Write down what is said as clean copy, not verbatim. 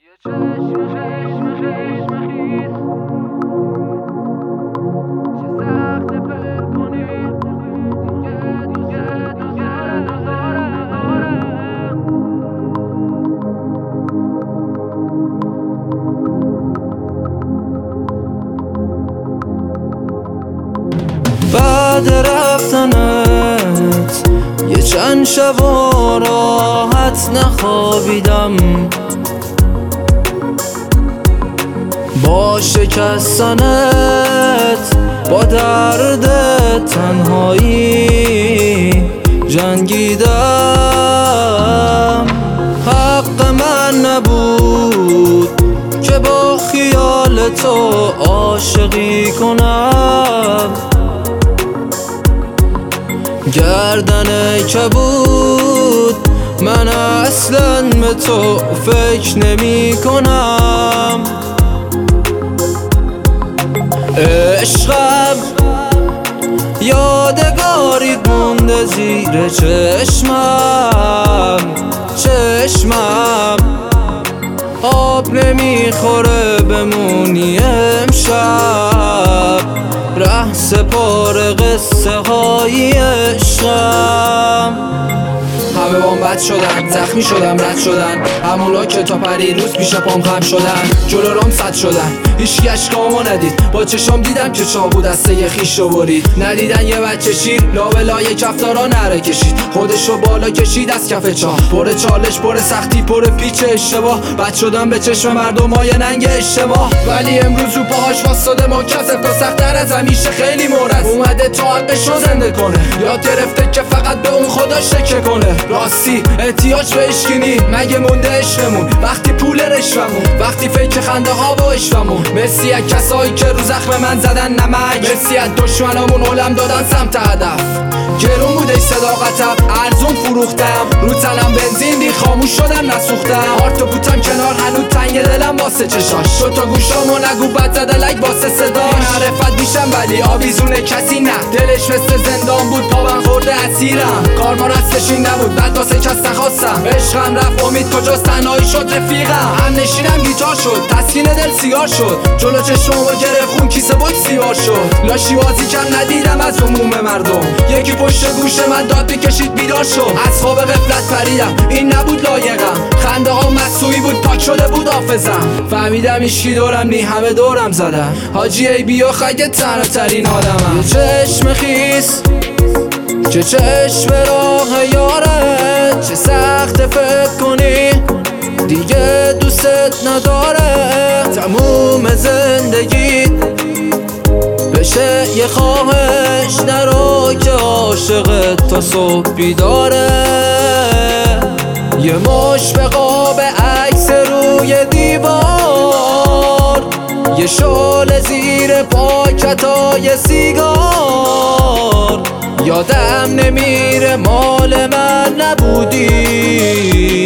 بعد رفتنت یه چند شب و راحت نخوابیدم، با شکستنت با درد تنهایی جنگیدم. حق من نبود که با خیال تو عاشقی کنم، گردن کبود من اصلا به تو فکر نمی کنم. عشقم یادگاری مونده زیر چشمم آب نمیخوره بمونی امشب، ره سپار قصه های عشقم. همه بام بد شدن، زخمی شدم، رد شدن، همونا که تا پریروز پیش پام خم شدن، جلو رام صد شدن، هیچکی اشکامو ندید، با چشام دیدم که چابو دسته خیش رو برید، ندیدن یه بچه شیر لابلای کفتارا نره کشید، خودشو بالا کشید از کف چاه، پر چالش، پر سختی، پر پیچ اشتباه، بد شدم به چشم مردم های ننگ اجتماع، ولی امروز رو پاهاش واسطاده منکسر تا سخت‌تر از همیشه خیلی مورد اومده تا حقشو زنده کنه، یاد گرفته که فقط به اون خدا شکر کنه. راستی احتیاج به عشقینی مگه مونده عشقمون، وقتی پول رشومون، وقتی فکر خنده ها و عشقمون، مرسی از کسایی که رو زخم من زدن نمک، مرسی از دشمنامون علم دادن سمت هدف، گرون بوده صداقتم ارزون فروختم، رو تنم بنزین ری خاموش شدم نسوختم، هارتو بوتم کنار هنوز تنگ دلم واسه چشاش، شد تا گوشامو نگو بد زده لک واسه صداش، معرفت میشم ولی آویزونه کسی نه، دلش مثل زندان بود پا من خورده اسیرم، کارما رستش این نبود بعد واسه کس نخواستم، عشقم رفت امید کجاست تنهایی شد رفیقم، هم نشینم گیتار شد تسکین دل سیگار شد، جلو چشمامو گرفت خون کیسه بود سیوار شد، لاشی بازی کم ندیدم از عموم مردم، یکی پشت گوش من داد بکشید بیدار شد، از خواب غفلت پریدم این نبود لایقم، خنده ها مسئولی بود پاک شده بود حافظم، فهمیدم ایشکی دورم نی همه دورم زدم، حاجی ای بیا خیلی تنها ترین آدمم، چشم خیس چه چشم راه یارت، چه سخت فکر کنی دیگه دوستت نداره، تموم زندگیت بشه یه خواهش نرو که عاشقت تا صبح بیداره، یه مش به قاب عکس روی دیوار، یه شال زیر پاکتای سیگار، یادم نمیره مال من نبودی